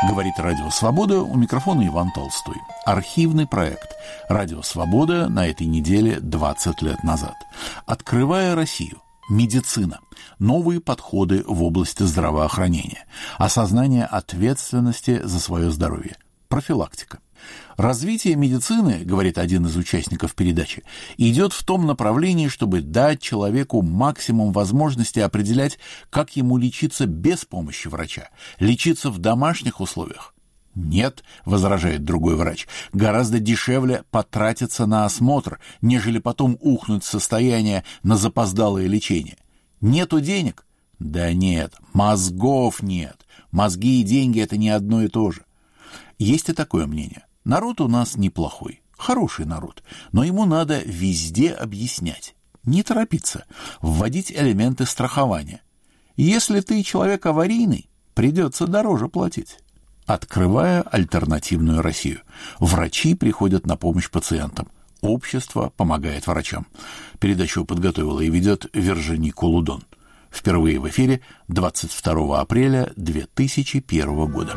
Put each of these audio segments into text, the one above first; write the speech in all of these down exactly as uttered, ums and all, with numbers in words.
Говорит Радио Свобода, у микрофона Иван Толстой. Архивный проект Радио Свобода на этой неделе двадцать лет назад. Открывая Россию. Медицина. Новые подходы в области здравоохранения. Осознание ответственности за свое здоровье. Профилактика. Развитие медицины, говорит один из участников передачи, идет в том направлении, чтобы дать человеку максимум возможности определять, как ему лечиться без помощи врача, лечиться в домашних условиях. Нет, возражает другой врач, гораздо дешевле потратиться на осмотр, нежели потом ухнуть в состояние на запоздалое лечение. Нету денег? Да нет, мозгов нет. Мозги и деньги – это не одно и то же. Есть и такое мнение. Народ у нас неплохой, хороший народ, но ему надо везде объяснять, не торопиться, вводить элементы страхования. Если ты человек аварийный, придется дороже платить. Открывая альтернативную Россию. Врачи приходят на помощь пациентам. Общество помогает врачам. Передачу подготовила и ведет Вержини Кулудон. Впервые в эфире двадцать второго апреля две тысячи первого года.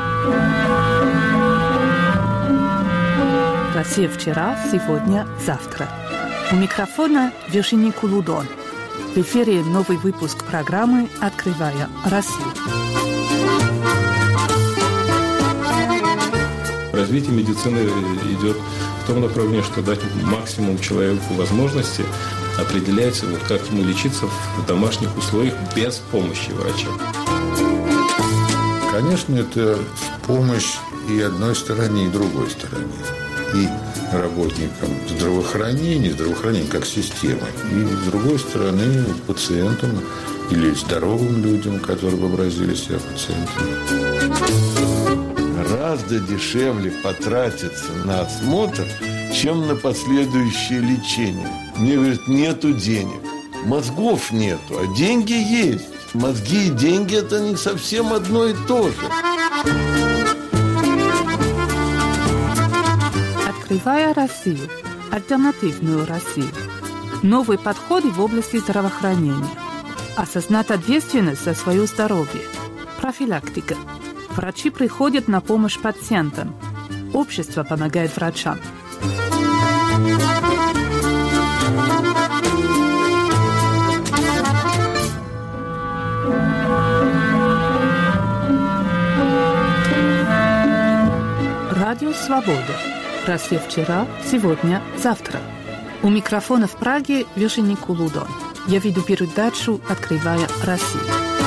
Россия вчера, сегодня, завтра. У микрофона Вержини Кулудон. В эфире новый выпуск программы «Открывая Россию». Развитие медицины идет в том направлении, что дать максимум человеку возможности определять, вот, как ему лечиться в домашних условиях без помощи врача. Конечно, это помощь и одной стороне, и другой стороне. И работникам здравоохранения, здравоохранения как системы, и с другой стороны пациентам или здоровым людям, которые вообразили себя пациентами. Гораздо дешевле потратиться на осмотр, чем на последующее лечение. Мне говорят, нету денег. Мозгов нету, а деньги есть. Мозги и деньги – это не совсем одно и то же. Открывая Россию, альтернативную Россию. Новые подходы в области здравоохранения. Осознать ответственность за свое здоровье. Профилактика. Врачи приходят на помощь пациентам. Общество помогает врачам. Радио Свобода. Россия вчера, сегодня, завтра. У микрофона в Праге Вержини Кулудон. Я веду передачу «Открывая Россию».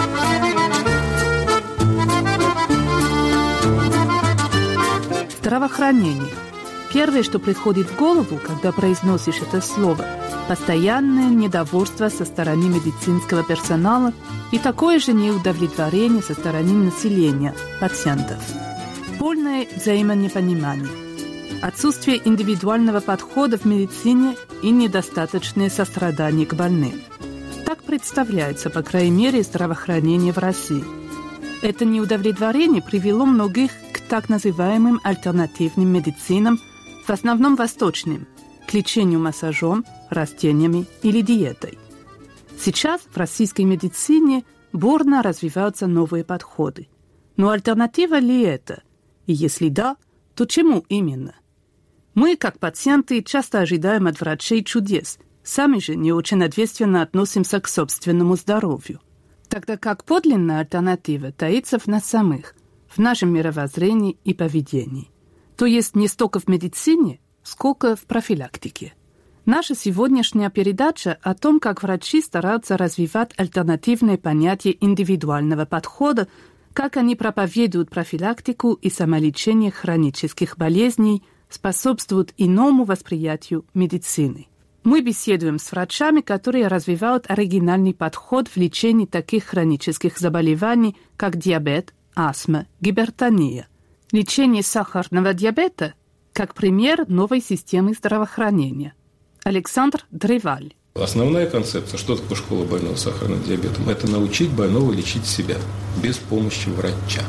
Здравоохранение. Первое, что приходит в голову, когда произносишь это слово – постоянное недовольство со стороны медицинского персонала и такое же неудовлетворение со стороны населения, пациентов. Полное взаимонепонимание. Отсутствие индивидуального подхода в медицине и недостаточное сострадание к больным. Так представляется, по крайней мере, здравоохранение в России. Это неудовлетворение привело многих к так называемым альтернативным медицинам, в основном восточным, к лечению массажом, растениями или диетой. Сейчас в российской медицине бурно развиваются новые подходы. Но альтернатива ли это? И если да, то чему именно? Мы, как пациенты, часто ожидаем от врачей чудес, сами же не очень ответственно относимся к собственному здоровью. Тогда как подлинная альтернатива таится в нас самих, в нашем мировоззрении и поведении. То есть не столько в медицине, сколько в профилактике. Наша сегодняшняя передача о том, как врачи стараются развивать альтернативные понятия индивидуального подхода, как они проповедуют профилактику и самолечение хронических болезней, способствуют иному восприятию медицины. Мы беседуем с врачами, которые развивают оригинальный подход в лечении таких хронических заболеваний, как диабет, астма, гипертония. Лечение сахарного диабета как пример новой системы здравоохранения. Александр Древаль. Основная концепция, что такое школа больного с сахарным диабетом, это научить больного лечить себя без помощи врача.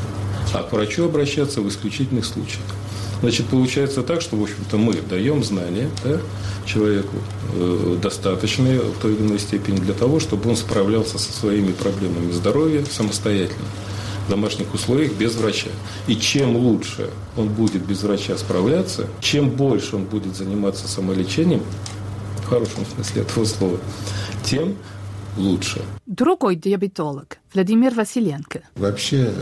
А к врачу обращаться в исключительных случаях. Значит, получается так, что, в общем-то, мы даем знания, да, человеку э, достаточные в той или иной степени для того, чтобы он справлялся со своими проблемами здоровья самостоятельно. в домашних условиях без врача. И чем лучше он будет без врача справляться, чем больше он будет заниматься самолечением, в хорошем смысле этого слова, тем лучше. Другой диабетолог, Владимир Василенко. Вообще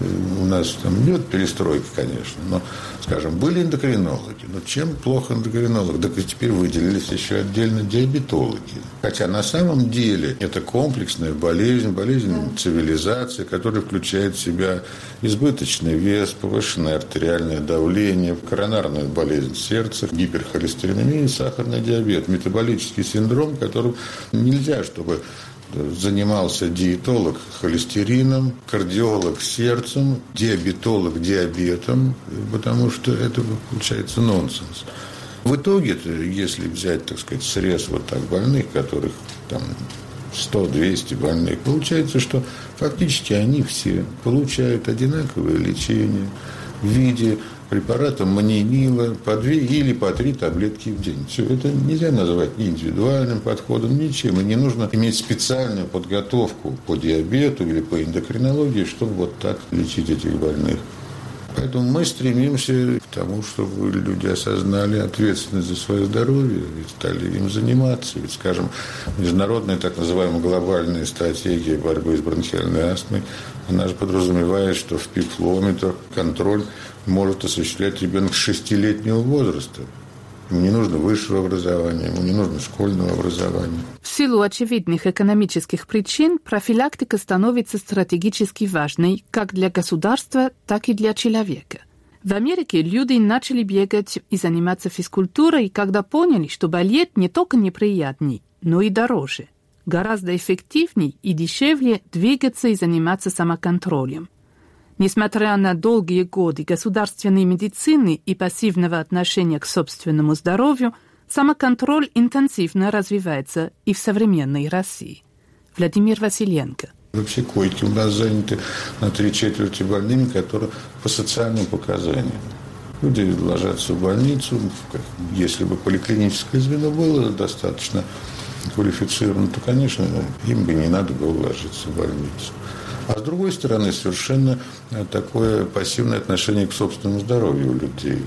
у нас там идет перестройка, конечно, но, скажем, были эндокринологи. Но чем плохо эндокринолог? Так и теперь выделились еще отдельно диабетологи. Хотя на самом деле это комплексная болезнь, болезнь цивилизации, которая включает в себя избыточный вес, повышенное артериальное давление, коронарную болезнь сердца, гиперхолестеринемия и сахарный диабет, метаболический синдром, которым нельзя, чтобы занимался диетолог холестерином, кардиолог сердцем, диабетолог диабетом, потому что это получается нонсенс. В итоге-то, если взять, так сказать, срез вот так больных, которых там сто-двести больных, получается, что фактически они все получают одинаковое лечение в виде препарата манинила по две или по три таблетки в день. Все это нельзя назвать ни индивидуальным подходом, ничем. И не нужно иметь специальную подготовку по диабету или по эндокринологии, чтобы вот так лечить этих больных. Поэтому мы стремимся к тому, чтобы люди осознали ответственность за свое здоровье и стали им заниматься. Ведь, скажем, международная так называемая глобальная стратегия борьбы с бронхиальной астмой, она же подразумевает, что в пик-флометр контроль может осуществлять ребенок с шестилетнего возраста. Ему не нужно высшего образования, ему не нужно школьного образования. В силу очевидных экономических причин профилактика становится стратегически важной как для государства, так и для человека. В Америке люди начали бегать и заниматься физкультурой, когда поняли, что болеть не только неприятней, но и дороже. Гораздо эффективнее и дешевле двигаться и заниматься самоконтролем. Несмотря на долгие годы государственной медицины и пассивного отношения к собственному здоровью, самоконтроль интенсивно развивается и в современной России. Владимир Василенко. Вообще койки у нас заняты на три четверти больными, которые по социальным показаниям. Люди ложатся в больницу, если бы поликлиническое звено было достаточно квалифицировано, то, конечно, им бы не надо было ложиться в больницу. А с другой стороны, совершенно такое пассивное отношение к собственному здоровью у людей.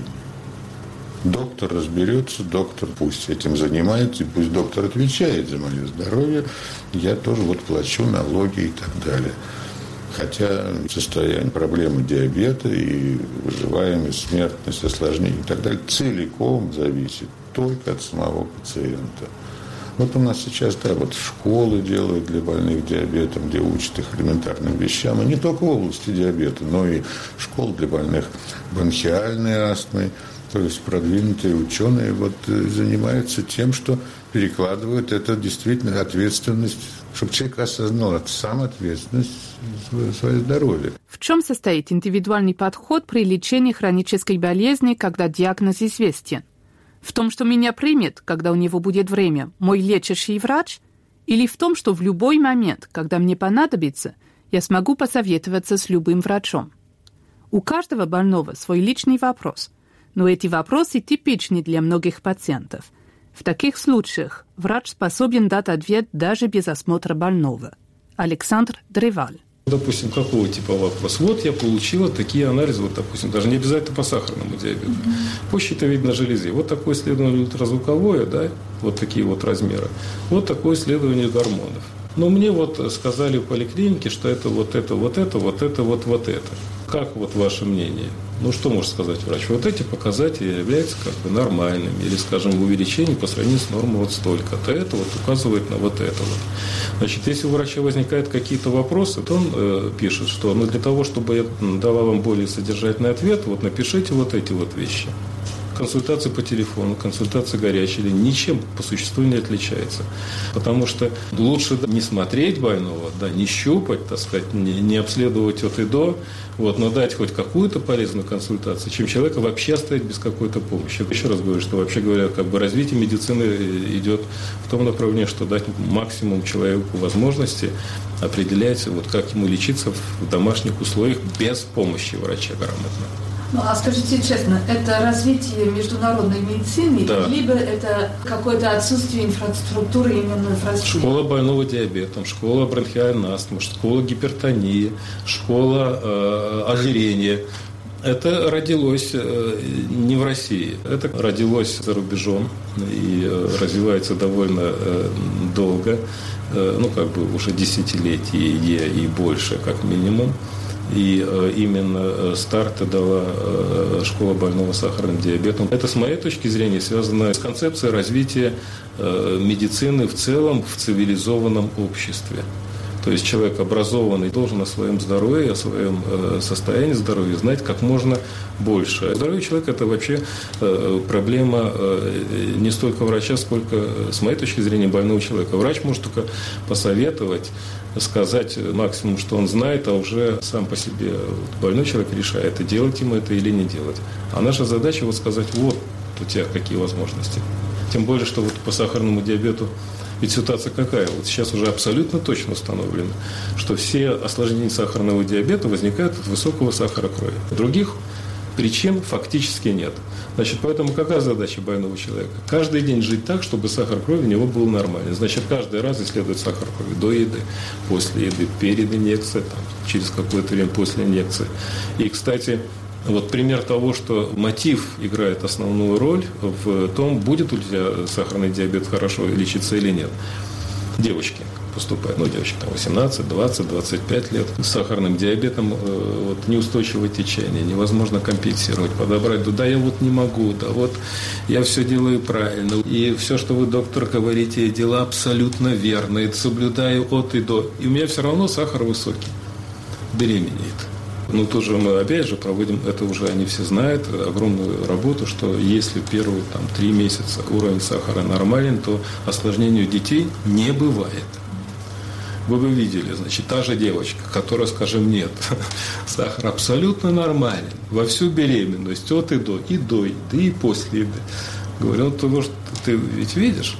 Доктор разберется, доктор пусть этим занимается, и пусть доктор отвечает за мое здоровье, я тоже вот плачу налоги и так далее. Хотя состояние, проблемы диабета и выживаемость, смертность, осложнения и так далее целиком зависит только от самого пациента. Вот у нас сейчас, да, вот школы делают для больных диабетом, где учат их элементарным вещам, и не только в области диабета, но и школ для больных бронхиальной астмой. То есть продвинутые ученые вот занимаются тем, что перекладывают это действительно ответственность, чтобы человек осознал сам ответственность за свое здоровье. В чем состоит индивидуальный подход при лечении хронической болезни, когда диагноз известен? В том, что меня примет, когда у него будет время, мой лечащий врач? Или в том, что в любой момент, когда мне понадобится, я смогу посоветоваться с любым врачом? У каждого больного свой личный вопрос, но эти вопросы типичны для многих пациентов. В таких случаях врач способен дать ответ даже без осмотра больного. Александр Древаль. Допустим, какого типа вопрос? Вот я получила такие анализы, вот, допустим, даже не обязательно по сахарному диабету, mm-hmm. по щитовидной железе. Вот такое исследование ультразвуковое, да, вот такие вот размеры. Вот такое исследование гормонов. Но мне вот сказали в поликлинике, что это вот это, вот это, вот это, вот, вот это. Как вот ваше мнение? Ну, что может сказать врач? Вот эти показатели являются как бы нормальными. Или, скажем, увеличение по сравнению с нормой вот столько-то. Это вот указывает на вот это вот. Значит, если у врача возникают какие-то вопросы, то он э, пишет, что ну, для того, чтобы я дала вам более содержательный ответ, вот напишите вот эти вот вещи. Консультация по телефону, консультация горячей линии ничем по существу не отличается. Потому что лучше не смотреть больного, да, не щупать, так сказать, не, не обследовать от и до, вот, но дать хоть какую-то полезную консультацию, чем человека вообще оставить без какой-то помощи. Еще раз говорю, что вообще говоря, как бы развитие медицины идет в том направлении, что дать максимум человеку возможности определять, вот, как ему лечиться в домашних условиях без помощи врача грамотно. Ну, а скажите честно, это развитие международной медицины, да. либо это какое-то отсутствие инфраструктуры именно в России? Школа больного диабетом, школа бронхиальной астмы, школа гипертонии, школа э, ожирения. Это родилось э, не в России, это родилось за рубежом и э, развивается довольно э, долго, э, ну, как бы уже десятилетия и больше, как минимум. И э, именно старт дала э, школа больного сахарным диабетом. Это, с моей точки зрения, связано с концепцией развития э, медицины в целом в цивилизованном обществе. То есть человек образованный должен о своем здоровье, о своем э, состоянии здоровья знать как можно больше. Здоровье человека – это вообще э, проблема э, не столько врача, сколько, с моей точки зрения, больного человека. Врач может только посоветовать, сказать максимум, что он знает, а уже сам по себе больной человек решает, делать ему это или не делать. А наша задача вот сказать, вот у тебя какие возможности. Тем более, что вот по сахарному диабету ведь ситуация какая? Вот сейчас уже абсолютно точно установлено, что все осложнения сахарного диабета возникают от высокого сахара крови. Других причин фактически нет. Значит, поэтому какая задача больного человека? Каждый день жить так, чтобы сахар крови у него был нормальный. Значит, каждый раз исследовать сахар крови до еды, после еды, перед инъекцией, там, через какое-то время после инъекции. И, кстати, вот пример того, что мотив играет основную роль в том, будет у тебя сахарный диабет хорошо лечиться или нет. Девочки поступают, ну, девочки там восемнадцать, двадцать, двадцать пять лет с сахарным диабетом, вот, неустойчивое течение, невозможно компенсировать, подобрать, да, да я вот не могу, да вот я все делаю правильно, и все, что вы, доктор, говорите, дела абсолютно верно, и соблюдаю от и до, и у меня все равно сахар высокий, беременеет. Ну, тоже мы, опять же, проводим, это уже они все знают, огромную работу, что если первые там, три месяца уровень сахара нормален, то осложнений у детей не бывает. Вы бы видели, значит, та же девочка, которая, скажем, нет, сахар абсолютно нормален, во всю беременность, от и до, и до еды, и после еды. Говорю, ну, того, что ты ведь видишь,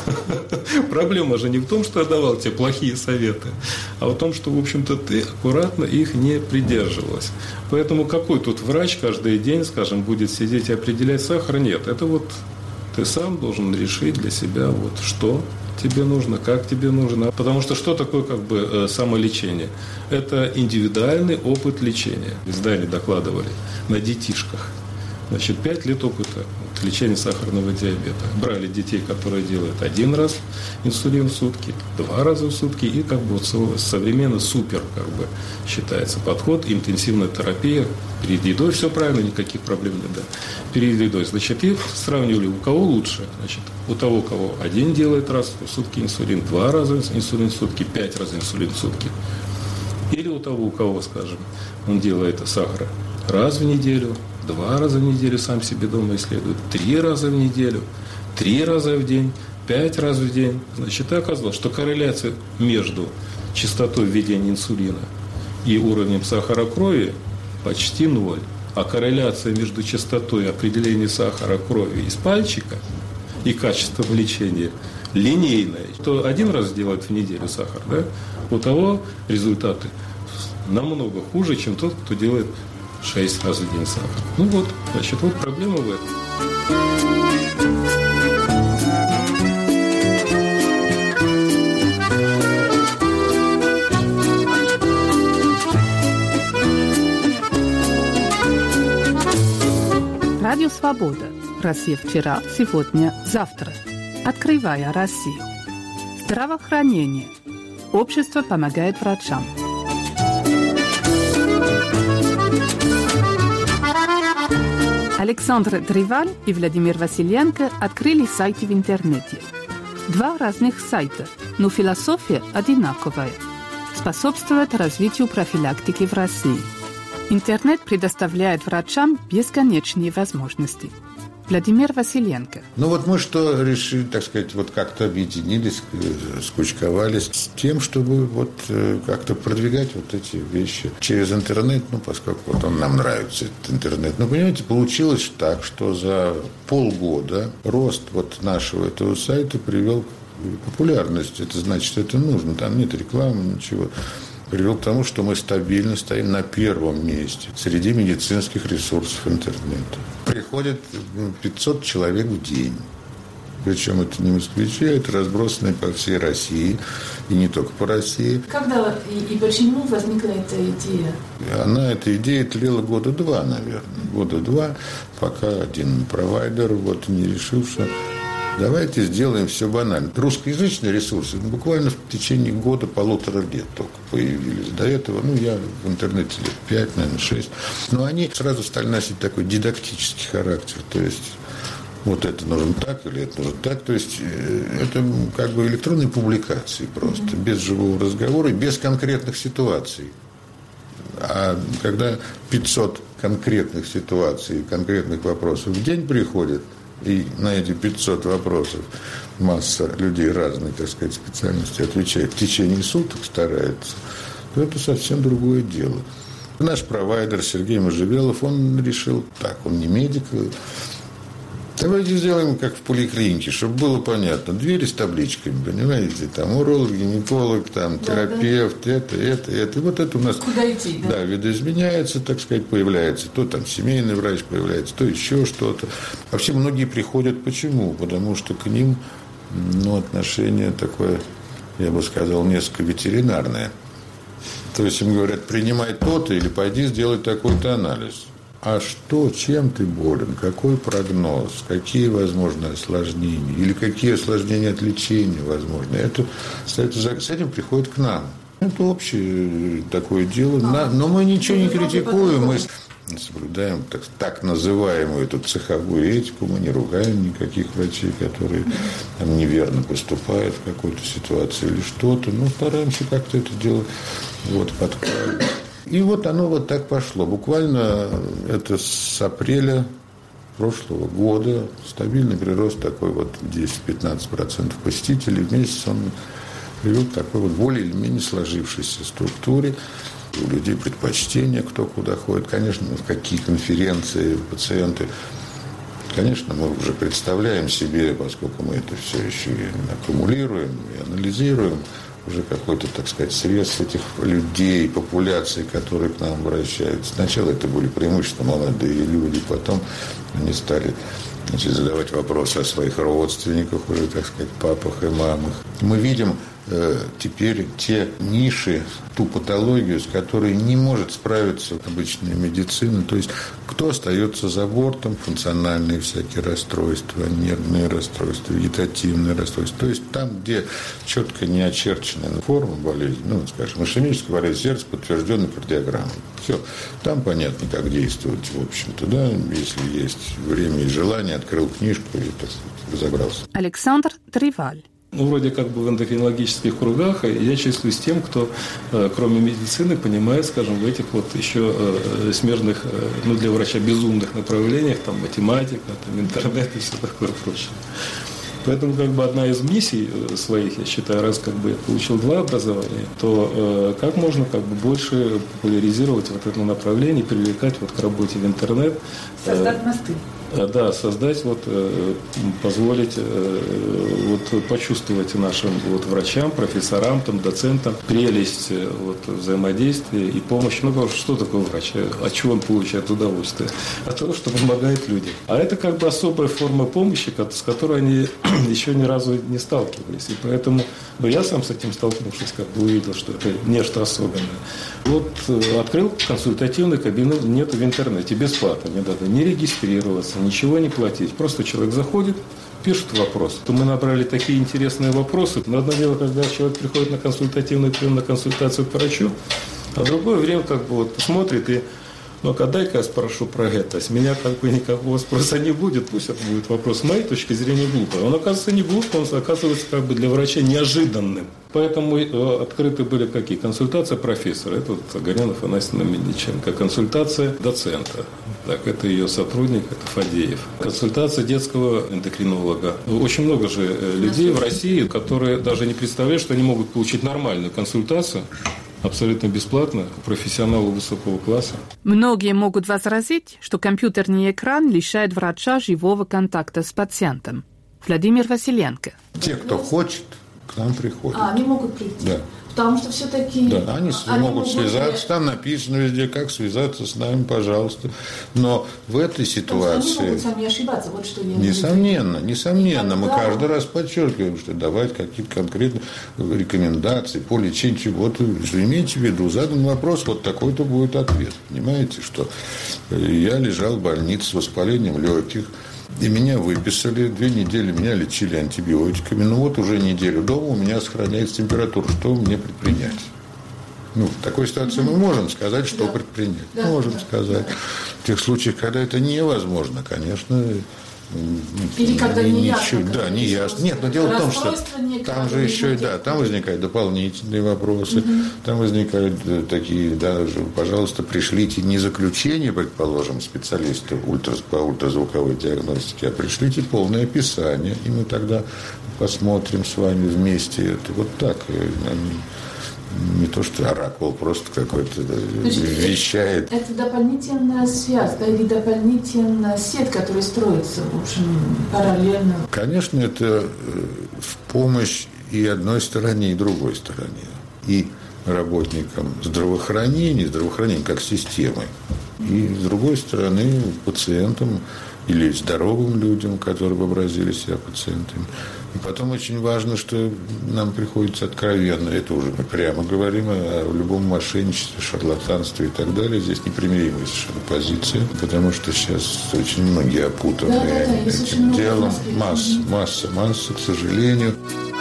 проблема же не в том, что я давал тебе плохие советы, а в том, что, в общем-то, ты аккуратно их не придерживалась. Поэтому какой тут врач каждый день, скажем, будет сидеть и определять сахар? Нет, это вот ты сам должен решить для себя, вот что тебе нужно, как тебе нужно. Потому что что такое как бы самолечение? Это индивидуальный опыт лечения. В издании докладывали на детишках. Значит, пять лет опыта лечения сахарного диабета. Брали детей, которые делают один раз инсулин в сутки, два раза в сутки, и как бы вот современно супер как бы считается подход, интенсивная терапия, перед едой все правильно, никаких проблем нет, да. Перед едой, значит, и сравнивали, у кого лучше, значит, у того, у кого один делает раз в сутки инсулин, два раза инсулин в сутки, пять раз инсулин в сутки. Или у того, у кого, скажем, он делает сахар раз в неделю, два раза в неделю сам себе дома исследует, три раза в неделю, три раза в день, пять раз в день. Значит, и оказалось, что корреляция между частотой введения инсулина и уровнем сахара крови почти ноль. А корреляция между частотой определения сахара крови из пальчика и качеством лечения линейная. Кто один раз делает в неделю сахар, да, у того результаты намного хуже, чем тот, кто делает шесть раз в день сахар. Ну вот, значит, вот проблема в этом. Радио «Свобода». Россия вчера, сегодня, завтра. Открывая Россию. Здравоохранение. Общество помогает врачам. Александр Дриваль и Владимир Василенко открыли сайты в интернете. Два разных сайта, но философия одинаковая. Способствует развитию профилактики в России. Интернет предоставляет врачам бесконечные возможности. Владимир Василенко. Ну вот мы что решили, так сказать, вот как-то объединились, скучковались с тем, чтобы вот как-то продвигать вот эти вещи через интернет, ну, поскольку вот он нам нравится, этот интернет. Ну, понимаете, получилось так, что за полгода рост вот нашего этого сайта привел к популярности. Это значит, это нужно, там нет рекламы, ничего. привел к тому, что мы стабильно стоим на первом месте среди медицинских ресурсов интернета. Приходит пятьсот человек в день. Причем это не москвичи, это разбросанные по всей России, и не только по России. Когда и, и почему возникла эта идея? Она, эта идея тлела года два, наверное. Года два, пока один провайдер вот не решил, что давайте сделаем все банально. Русскоязычные ресурсы буквально в течение года, полутора лет только появились. До этого, ну, я в интернете лет пять, наверное, шесть. Но они сразу стали носить такой дидактический характер. То есть вот это нужно так или это нужно так. То есть это как бы электронные публикации просто, mm-hmm. без живого разговора и без конкретных ситуаций. А когда пятьсот конкретных ситуаций, конкретных вопросов в день приходит, и на эти пятьсот вопросов масса людей разной, так сказать, специальности отвечает в течение суток, старается, то это совсем другое дело. Наш провайдер Сергей Можжевелов, он решил так, он не медик. Давайте сделаем, как в поликлинике, чтобы было понятно. Двери с табличками, понимаете, там уролог, гинеколог, там терапевт, да, да. это, это, это. И вот это у нас... Куда идти, да? Да, видоизменяется, так сказать, появляется. То там семейный врач появляется, то еще что-то. Вообще многие приходят почему? Потому что к ним, ну, отношение такое, я бы сказал, несколько ветеринарное. То есть им говорят, принимай то-то или пойди сделай такой-то анализ. А что, чем ты болен, какой прогноз, какие возможны осложнения, или какие осложнения от лечения возможны. Это, это, с этим приходит к нам. Это общее такое дело. А, но мы ничего не критикуем, мы соблюдаем так, так называемую эту цеховую этику, мы не ругаем никаких врачей, которые там, неверно поступают в какой-то ситуации или что-то. Но стараемся как-то это дело вот, подкладывать. И вот оно вот так пошло. Буквально это с апреля прошлого года стабильный прирост такой вот десять-пятнадцать процентов посетителей. В месяц он привел к такой вот более или менее сложившейся структуре. У людей предпочтения, кто куда ходит. Конечно, в какие конференции пациенты. Конечно, мы уже представляем себе, поскольку мы это все еще и аккумулируем, и анализируем, уже какой-то, так сказать, срез этих людей, популяций, которые к нам обращаются. Сначала это были преимущественно молодые люди, потом они стали, значит, задавать вопросы о своих родственниках, уже, так сказать, папах и мамах. Мы видим э, теперь те ниши, ту патологию, с которой не может справиться обычная медицина. То есть кто остается за бортом, функциональные всякие расстройства, нервные расстройства, вегетативные расстройства. То есть там, где четко не очерченная форма болезни, ну, скажем, ишемическая болезнь сердца, подтвержденная кардиограммой. Все. Там понятно, как действовать, в общем-то, да, если есть время и желание, открыл книжку и, так сказать, разобрался. Александр Триваль. Ну, вроде как бы в эндокринологических кругах я числюсь тем, кто, кроме медицины, понимает, скажем, в этих вот еще смежных, ну, для врача безумных направлениях, там, математика, там, интернет и все такое прочее. Поэтому как бы одна из миссий своих, я считаю, раз как бы я получил два образования, то э, как можно как бы больше популяризировать вот это направление, привлекать вот к работе в интернет. Создать э, мосты. Да, создать, вот, позволить вот, почувствовать нашим вот, врачам, профессорам, там, доцентам прелесть вот, взаимодействия и помощи. Ну, что такое врач? От чего он получает удовольствие? От того, что помогает людям. А это как бы особая форма помощи, с которой они еще ни разу не сталкивались. И поэтому ну, я сам с этим столкнувшись, как бы увидел, что это нечто особенное. Вот открыл консультативный кабинет в интернете бесплатно. Не надо не регистрироваться, ничего не платить. Просто человек заходит, пишет вопрос. То мы набрали такие интересные вопросы. Но одно дело, когда человек приходит на консультативный прием, на консультацию к врачу, а другое время как бы вот смотрит и ну-ка, дай-ка я спрошу про это. С меня как бы никакого спроса не будет. Пусть это будет вопрос с моей точки зрения глупый. Он, оказывается, не глупый, он оказывается как бы для врача неожиданным. Поэтому э, открыты были какие? Консультация профессора. Это вот Огаренов Анастасия Мельниченко. Консультация доцента. Так, это ее сотрудник, это Фадеев. Консультация детского эндокринолога. Очень много же людей в России, которые даже не представляют, что они могут получить нормальную консультацию абсолютно бесплатно у профессионала высокого класса. Многие могут возразить, что компьютерный экран лишает врача живого контакта с пациентом. Владимир Василенко. Те, кто хочет, к нам приходят. А, они могут прийти. Да. Потому что все-таки... Да, они, они могут связаться, там написано везде, как связаться с нами, пожалуйста. Но в этой ситуации... Они могут сами ошибаться, вот что я Несомненно, несомненно. Мы да. каждый раз подчеркиваем, что давать какие-то конкретные рекомендации по лечению. Вот, имейте в виду, задан вопрос, вот такой-то будет ответ. Понимаете, что я лежал в больнице с воспалением легких, и меня выписали, две недели меня лечили антибиотиками. Ну вот уже неделю дома у меня сохраняется температура. Что мне предпринять? Ну, в такой ситуации мы можем сказать, что да. предпринять. Да, можем да, сказать. Да. В тех случаях, когда это невозможно, конечно... Или когда не ясно. Да, не ясно. Нет, но дело в том, что там же еще и, да, там возникают дополнительные вопросы, угу. там возникают такие, да, пожалуйста, пришлите не заключение, предположим, специалиста по ультразвуковой диагностике, а пришлите полное описание, и мы тогда посмотрим с вами вместе это. Вот так. Не то, что оракул просто какой-то вещает. Это, это дополнительная связь, да, или дополнительная сеть, которая строится, в общем, параллельно. Конечно, это в помощь и одной стороне, и другой стороне. И работникам здравоохранения, здравоохранения как системы, и с другой стороны пациентам или здоровым людям, которые вообразили себя пациентами. И потом очень важно, что нам приходится откровенно, это уже мы прямо говорим о любом мошенничестве, шарлатанстве и так далее. Здесь непримиримая совершенно позиция, потому что сейчас очень многие опутаны да, да, да, этим делом. Масса, масса, масса, к сожалению.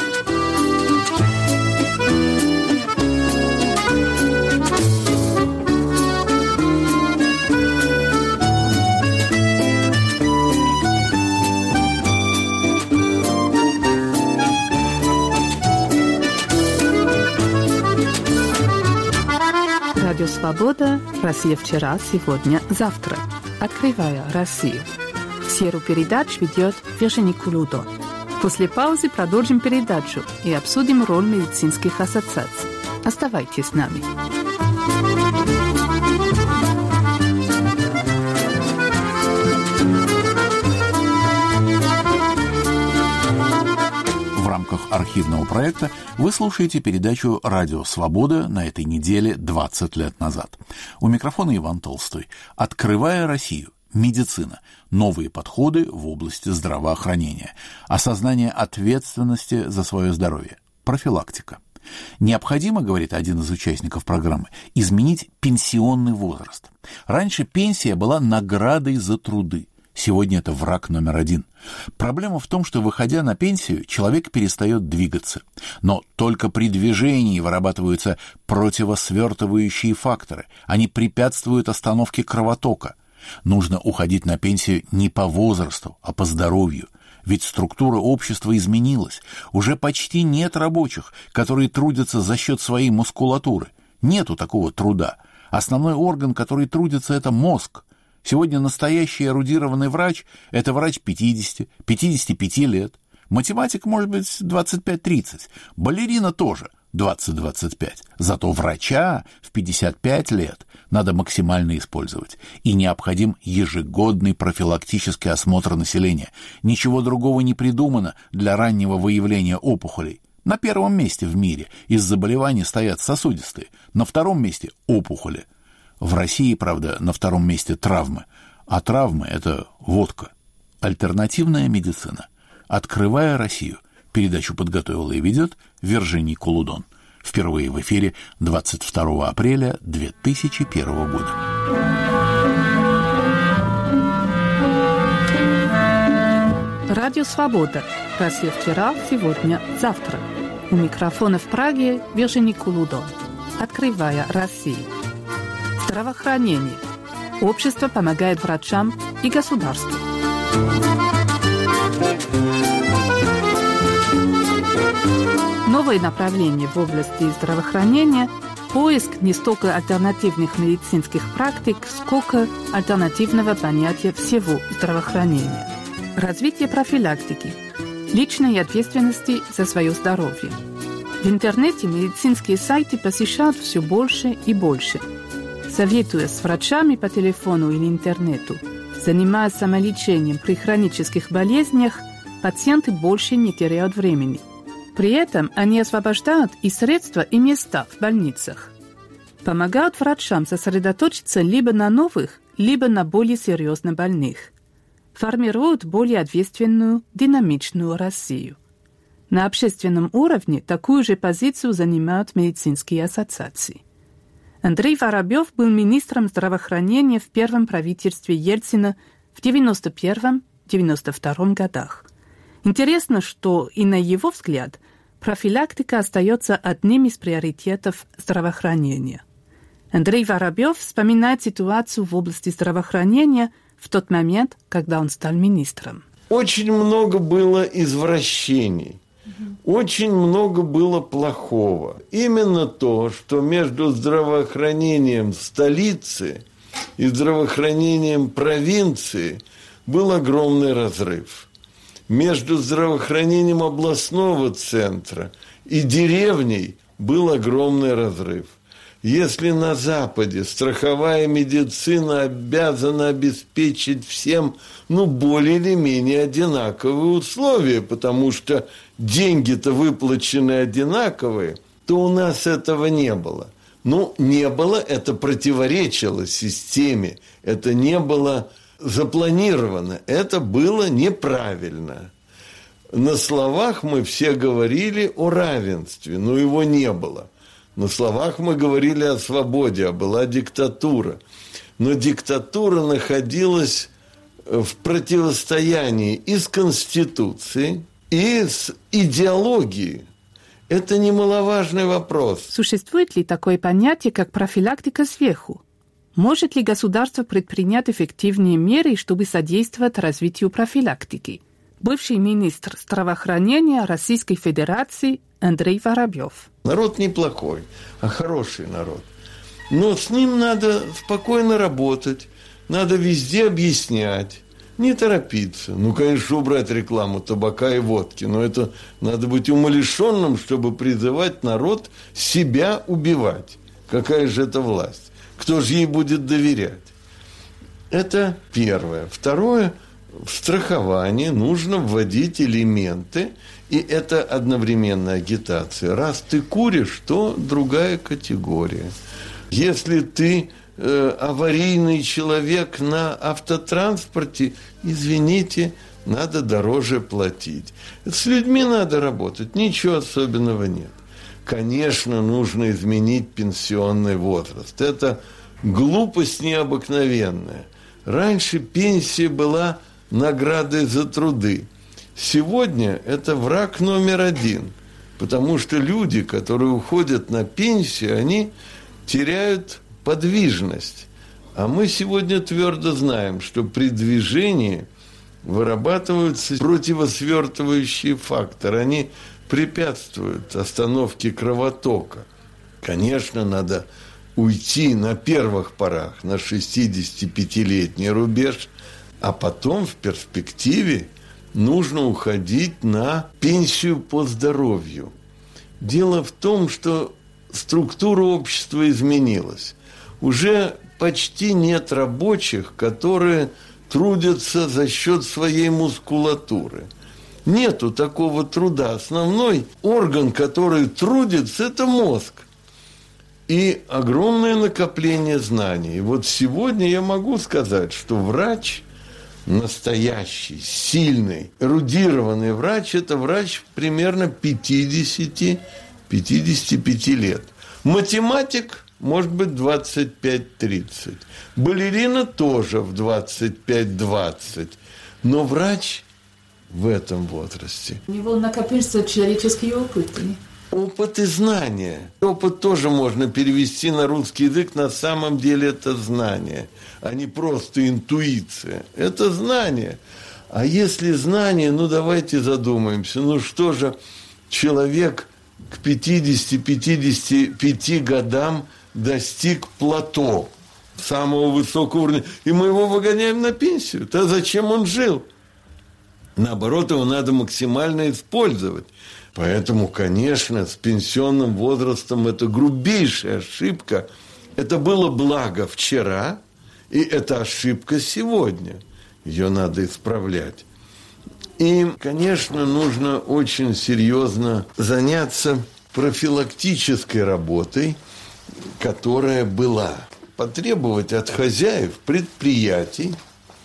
Радио «Свобода», Россия вчера, сегодня, завтра. Открывая Россию. Серию передач ведет Виржини Кулудон. После паузы продолжим передачу и обсудим роль медицинских ассоциаций. Оставайтесь с нами. В рамках архивного проекта вы слушаете передачу «Радио Свобода» на этой неделе двадцать лет назад. У микрофона Иван Толстой. «Открывая Россию. Медицина. Новые подходы в области здравоохранения. Осознание ответственности за свое здоровье. Профилактика». Необходимо, говорит один из участников программы, изменить пенсионный возраст. Раньше пенсия была наградой за труды. Сегодня это враг номер один. Проблема в том, что, выходя на пенсию, человек перестает двигаться. Но только при движении вырабатываются противосвертывающие факторы. Они препятствуют остановке кровотока. Нужно уходить на пенсию не по возрасту, а по здоровью. Ведь структура общества изменилась. Уже почти нет рабочих, которые трудятся за счет своей мускулатуры. Нету такого труда. Основной орган, который трудится, это мозг. Сегодня настоящий эрудированный врач – это врач пятидесяти-пятидесяти пяти лет. Математик, может быть, двадцать пять-тридцать. Балерина тоже двадцать-двадцать пять. Зато врача в пятьдесят пять лет надо максимально использовать. И необходим ежегодный профилактический осмотр населения. Ничего другого не придумано для раннего выявления опухолей. На первом месте в мире из заболеваний стоят сосудистые, на втором месте – опухоли. В России, правда, на втором месте травмы, а травмы – это водка. Альтернативная медицина. «Открывая Россию». Передачу подготовила и ведет Виржини Кулудон. Впервые в эфире двадцать второго апреля две тысячи первого года. Радио «Свобода». Россия вчера, сегодня, завтра. У микрофона в Праге Виржини Кулудон. «Открывая Россию». Здравоохранение. Общество помогает врачам и государству. Новые направления в области здравоохранения – поиск не столько альтернативных медицинских практик, сколько альтернативного понятия всего здравоохранения. Развитие профилактики, личной ответственности за свое здоровье. В интернете медицинские сайты посещают все больше и больше. Советуясь с врачами по телефону или интернету, занимаясь самолечением при хронических болезнях, пациенты больше не теряют времени. При этом они освобождают и средства, и места в больницах. Помогают врачам сосредоточиться либо на новых, либо на более серьезно больных. Формируют более ответственную, динамичную Россию. На общественном уровне такую же позицию занимают медицинские ассоциации. Андрей Воробьев был министром здравоохранения в первом правительстве Ельцина в девяносто первом — девяносто втором годах. Интересно, что и на его взгляд профилактика остается одним из приоритетов здравоохранения. Андрей Воробьев вспоминает ситуацию в области здравоохранения в тот момент, когда он стал министром. Очень много было извращений. Очень много было плохого. Именно то, что между здравоохранением столицы и здравоохранением провинции был огромный разрыв. Между здравоохранением областного центра и деревней был огромный разрыв. Если на Западе страховая медицина обязана обеспечить всем, ну, более или менее одинаковые условия, потому что деньги-то выплачены одинаковые, то у нас этого не было. Ну, не было, это противоречило системе, это не было запланировано, это было неправильно. На словах мы все говорили о равенстве, но его не было. На словах мы говорили о свободе, а была диктатура. Но диктатура находилась в противостоянии и с Конституцией, и с идеологией. Это немаловажный вопрос. Существует ли такое понятие, как профилактика сверху? Может ли государство предпринять эффективные меры, чтобы содействовать развитию профилактики? Бывший министр здравоохранения Российской Федерации Андрей Воробьев. Народ неплохой, а хороший народ. Но с ним надо спокойно работать, надо везде объяснять, не торопиться. Ну, конечно, убрать рекламу табака и водки, но это надо быть умалишенным, чтобы призывать народ себя убивать. Какая же это власть? Кто же ей будет доверять? Это первое. Второе, в страховании нужно вводить элементы, и это одновременная агитация. Раз ты куришь, то другая категория. Если ты э, аварийный человек на автотранспорте, извините, надо дороже платить. С людьми надо работать, ничего особенного нет. Конечно, нужно изменить пенсионный возраст. Это глупость необыкновенная. Раньше пенсия была наградой за труды. Сегодня это враг номер один, потому что люди, которые уходят на пенсию, они теряют подвижность. А мы сегодня твердо знаем, что при движении вырабатываются противосвертывающие факторы. Они препятствуют остановке кровотока. Конечно, надо уйти на первых порах на шестидесятипятилетний рубеж, а потом в перспективе нужно уходить на пенсию по здоровью. Дело в том, что структура общества изменилась. Уже почти нет рабочих, которые трудятся за счет своей мускулатуры. Нету такого труда. Основной орган, который трудится, это мозг. И огромное накопление знаний. И вот сегодня я могу сказать, что врач, настоящий, сильный, эрудированный врач, это врач примерно пятидесяти — пятидесяти пяти лет. Математик, может быть, двадцать пять — тридцать. Балерина тоже в двадцать пять — двадцать. Но врач в этом возрасте. У него накопился человеческий опыт. Опыт и знания. Опыт тоже можно перевести на русский язык. На самом деле это знание, а не просто интуиция. Это знание. А если знание, ну давайте задумаемся. Ну что же человек к пятидесяти — пятидесяти пяти годам достиг плато самого высокого уровня, и мы его выгоняем на пенсию? То зачем он жил? Наоборот, его надо максимально использовать. Поэтому, конечно, с пенсионным возрастом это грубейшая ошибка. Это было благо вчера, и это ошибка сегодня. Ее надо исправлять. И, конечно, нужно очень серьезно заняться профилактической работой, которая была. Потребовать от хозяев предприятий,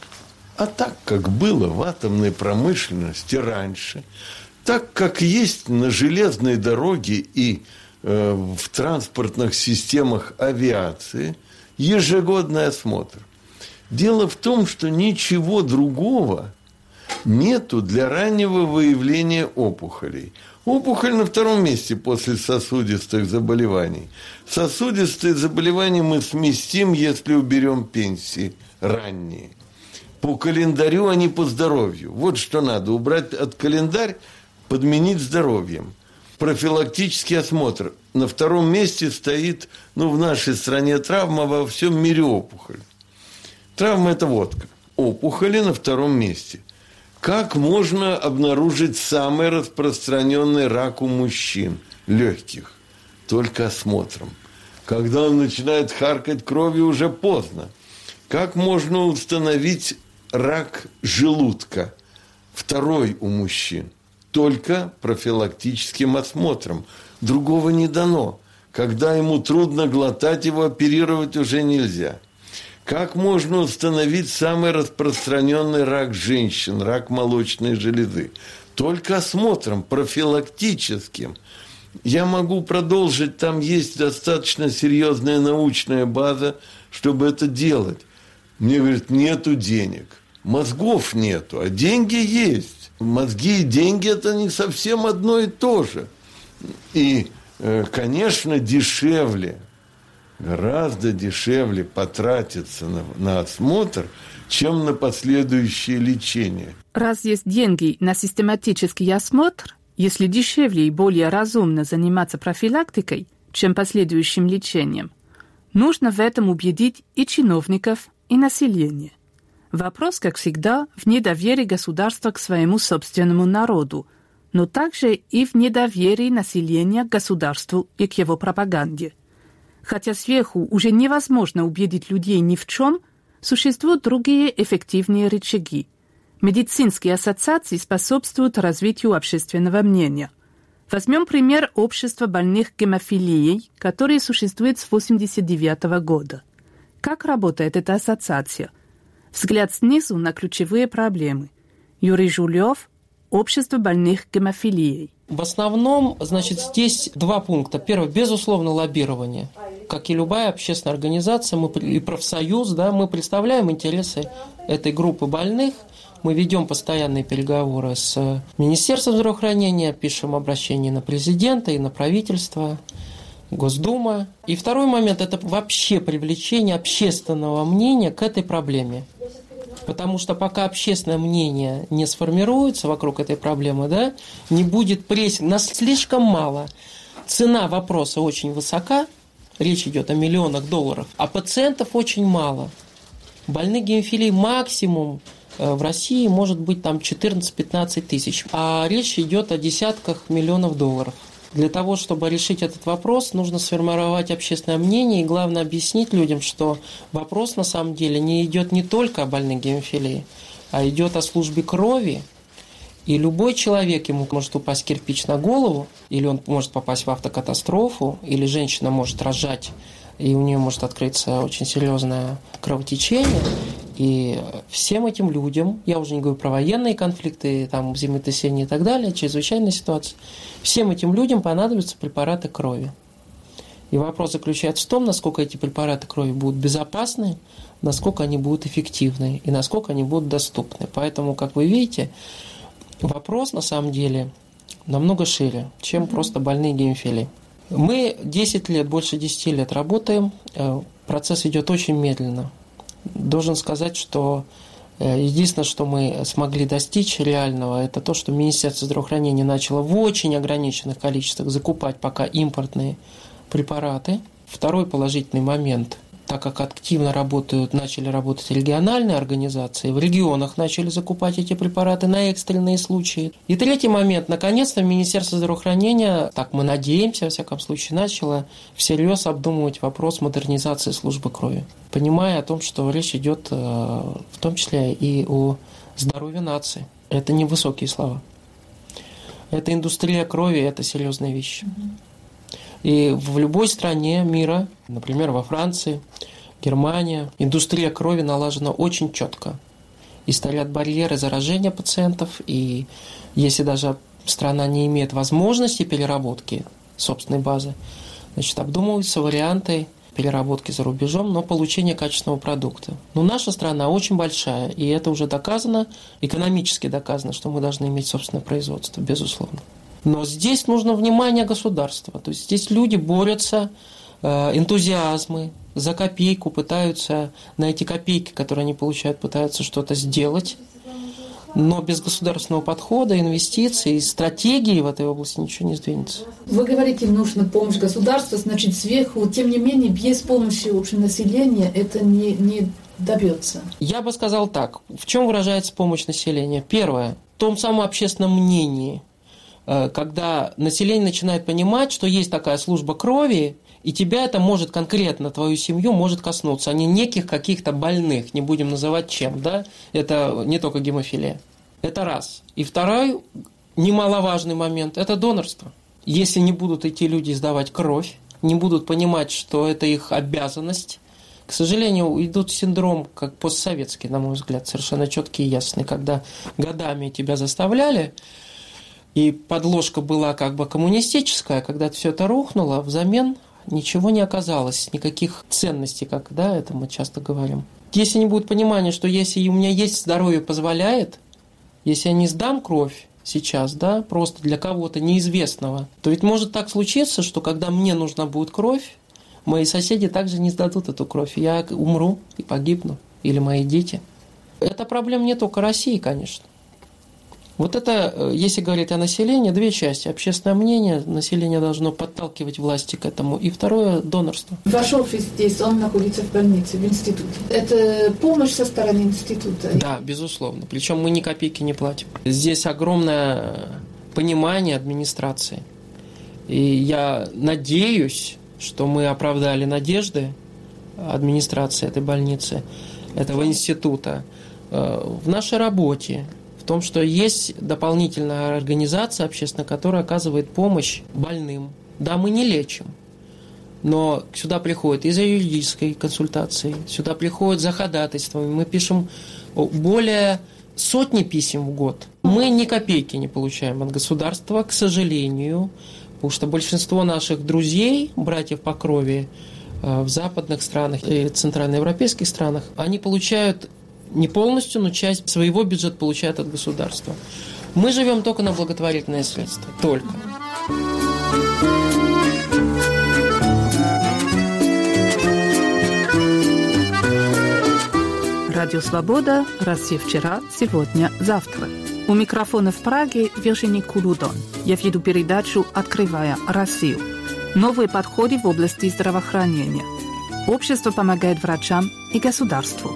а так, как было в атомной промышленности раньше, так, как есть на железной дороге и э, в транспортных системах авиации, ежегодный осмотр. Дело в том, что ничего другого нету для раннего выявления опухолей. Опухоль на втором месте после сосудистых заболеваний. Сосудистые заболевания мы сместим, если уберем пенсии ранние. По календарю, а не по здоровью. Вот что надо. Убрать от календарь, подменить здоровьем. Профилактический осмотр. На втором месте стоит, ну, в нашей стране травма, во всем мире опухоль. Травма – это водка. Опухоли на втором месте. Как можно обнаружить самый распространенный рак у мужчин легких? Только осмотром. Когда он начинает харкать кровью, уже поздно. Как можно установить рак желудка? Второй у мужчин. Только профилактическим осмотром. Другого не дано. Когда ему трудно глотать, его оперировать уже нельзя. Как можно установить самый распространенный рак женщин, рак молочной железы? Только осмотром, профилактическим. Я могу продолжить, там есть достаточно серьезная научная база, чтобы это делать. Мне говорят, нету денег. Мозгов нету, а деньги есть. Мозги и деньги – это не совсем одно и то же. И, конечно, дешевле. Гораздо дешевле потратиться на, на осмотр, чем на последующее лечение. Раз есть деньги на систематический осмотр, если дешевле и более разумно заниматься профилактикой, чем последующим лечением, нужно в этом убедить и чиновников, и население. Вопрос, как всегда, в недоверии государства к своему собственному народу, но также и в недоверии населения к государству и к его пропаганде. Хотя сверху уже невозможно убедить людей ни в чем, существуют другие эффективные рычаги. Медицинские ассоциации способствуют развитию общественного мнения. Возьмем пример общества больных гемофилией, которое существует с восемьдесят девятого года. Как работает эта ассоциация? Взгляд снизу на ключевые проблемы. Юрий Жулев, общество больных гемофилией. В основном, значит, здесь два пункта. Первый, безусловно, лоббирование. Как и любая общественная организация, мы, и профсоюз, да, мы представляем интересы этой группы больных, мы ведем постоянные переговоры с Министерством здравоохранения, пишем обращения на президента и на правительство, Госдума. И второй момент – это вообще привлечение общественного мнения к этой проблеме. Потому что пока общественное мнение не сформируется вокруг этой проблемы, да, не будет прессинга, нас слишком мало. Цена вопроса очень высока, речь идет о миллионах долларов, а пациентов очень мало. Больных гемофилией максимум в России может быть там четырнадцать-пятнадцать тысяч, а речь идет о десятках миллионов долларов. Для того, чтобы решить этот вопрос, нужно сформировать общественное мнение и, главное, объяснить людям, что вопрос на самом деле не идет не только о больных гемофилией, а идет о службе крови. И любой человек, ему может упасть кирпич на голову, или он может попасть в автокатастрофу, или женщина может рожать, и у нее может открыться очень серьезное кровотечение. И всем этим людям, я уже не говорю про военные конфликты, там, землетрясения и так далее, чрезвычайные ситуации, всем этим людям понадобятся препараты крови. И вопрос заключается в том, насколько эти препараты крови будут безопасны, насколько они будут эффективны и насколько они будут доступны. Поэтому, как вы видите, вопрос на самом деле намного шире, чем просто больные гемофилией. Мы десять лет, больше десяти лет работаем, процесс идет очень медленно. Должен сказать, что единственное, что мы смогли достичь реального, это то, что Министерство здравоохранения начало в очень ограниченных количествах закупать пока импортные препараты. Второй положительный момент, так как активно работают, начали работать региональные организации, в регионах начали закупать эти препараты на экстренные случаи. И третий момент, наконец-то Министерство здравоохранения, так мы надеемся, во всяком случае, начало всерьез обдумывать вопрос модернизации службы крови, понимая о том, что речь идет в том числе и о здоровье нации. Это не высокие слова. Это индустрия крови, это серьезная вещь. И в любой стране мира, например, во Франции, Германия, индустрия крови налажена очень четко. И стоят барьеры заражения пациентов, и если даже страна не имеет возможности переработки собственной базы, значит, обдумываются варианты переработки за рубежом, но получения качественного продукта. Но наша страна очень большая, и это уже доказано, экономически доказано, что мы должны иметь собственное производство, безусловно. Но здесь нужно внимание государства. То есть здесь люди борются, энтузиазмы, за копейку пытаются, на эти копейки, которые они получают, пытаются что-то сделать. Но без государственного подхода, инвестиций, стратегии в этой области ничего не сдвинется. Вы говорите, нужна помощь государства, значит, сверху. Тем не менее, без помощи общего населения это не, не добьется. Я бы сказал так. В чем выражается помощь населения? Первое. В том самом общественном мнении. Когда население начинает понимать, что есть такая служба крови, и тебя это может конкретно, твою семью может коснуться, а не неких каких-то больных, не будем называть чем, да? Это не только гемофилия. Это раз. И второй, немаловажный момент, это донорство. Если не будут эти люди сдавать кровь, не будут понимать, что это их обязанность, к сожалению, идут синдром, как постсоветский, на мой взгляд, совершенно четкий и ясный, когда годами тебя заставляли, и подложка была как бы коммунистическая, когда все это рухнуло, взамен ничего не оказалось, никаких ценностей, как, да, это мы часто говорим. Если не будет понимания, что если у меня есть здоровье позволяет, если я не сдам кровь сейчас, да, просто для кого-то неизвестного, то ведь может так случиться, что когда мне нужна будет кровь, мои соседи также не сдадут эту кровь, я умру и погибну, или мои дети. Это проблема не только России, конечно. Вот это, если говорить о населении, две части. Общественное мнение, население должно подталкивать власти к этому. И второе – донорство. Ваш офис здесь, он находится в больнице, в институте. Это помощь со стороны института? Да, безусловно. Причем мы ни копейки не платим. Здесь огромное понимание администрации. И я надеюсь, что мы оправдали надежды администрации этой больницы, этого института в нашей работе. В том, что есть дополнительная организация общественная, которая оказывает помощь больным. Да, мы не лечим, но сюда приходят и за юридической консультацией, сюда приходят за ходатайствами. Мы пишем более сотни писем в год. Мы ни копейки не получаем от государства, к сожалению, потому что большинство наших друзей, братьев по крови в западных странах и центральноевропейских странах, они получают не полностью, но часть своего бюджета получают от государства. Мы живем только на благотворительные средства. Только. Радио «Свобода», Россия вчера, сегодня, завтра. У микрофона в Праге Виржиния Кулудон. Я веду передачу «Открывая Россию». Новые подходы в области здравоохранения. Общество помогает врачам и государству.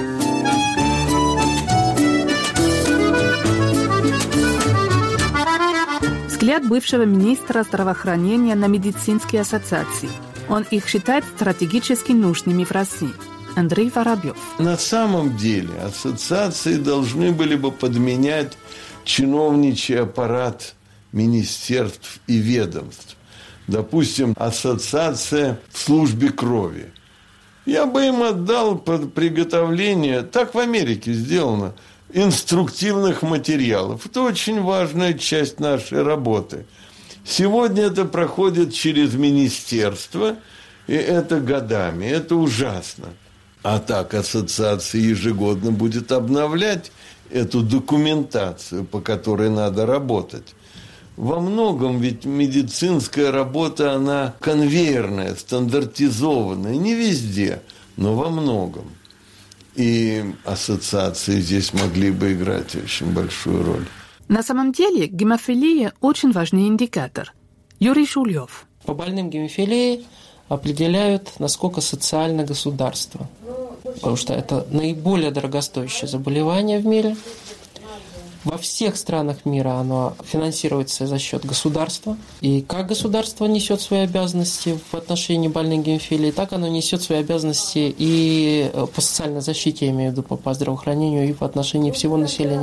Взгляд бывшего министра здравоохранения на медицинские ассоциации. Он их считает стратегически нужными в России. Андрей Воробьев. На самом деле ассоциации должны были бы подменять чиновничий аппарат министерств и ведомств. Допустим, ассоциация в службе крови. Я бы им отдал под приготовление, так в Америке сделано, инструктивных материалов. Это очень важная часть нашей работы. Сегодня это проходит через министерство, и это годами. Это ужасно. А так ассоциация ежегодно будет обновлять эту документацию, по которой надо работать. Во многом ведь медицинская работа, она конвейерная, стандартизованная. Не везде, но во многом. И ассоциации здесь могли бы играть очень большую роль. На самом деле гемофилия – очень важный индикатор. Юрий Шульев. По больным гемофилией определяют, насколько социально государство. Потому что это наиболее дорогостоящее заболевание в мире. Во всех странах мира оно финансируется за счет государства. И как государство несет свои обязанности в отношении больных гемофилией, так оно несет свои обязанности и по социальной защите, я имею в виду, по здравоохранению, и в отношении всего населения.